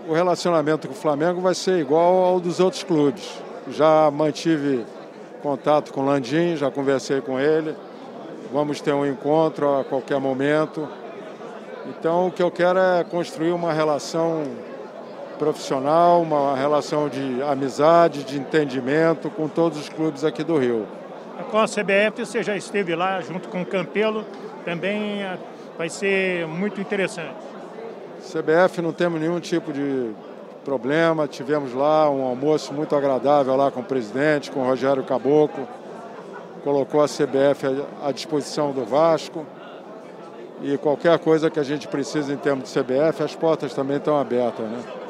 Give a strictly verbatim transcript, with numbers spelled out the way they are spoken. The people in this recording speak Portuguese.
o relacionamento com o Flamengo vai ser igual ao dos outros clubes. Já mantive contato com o Landim, já conversei com ele. Vamos ter um encontro a qualquer momento. Então, o que eu quero é construir uma relação profissional, uma relação de amizade, de entendimento com todos os clubes aqui do Rio. Com a C B F, você já esteve lá junto com o Campelo, também vai ser muito interessante. C B F não temos nenhum tipo de problema, tivemos lá um almoço muito agradável lá com o presidente, com o Rogério Caboclo, colocou a C B F à disposição do Vasco e qualquer coisa que a gente precisa em termos de C B F, as portas também estão abertas, né?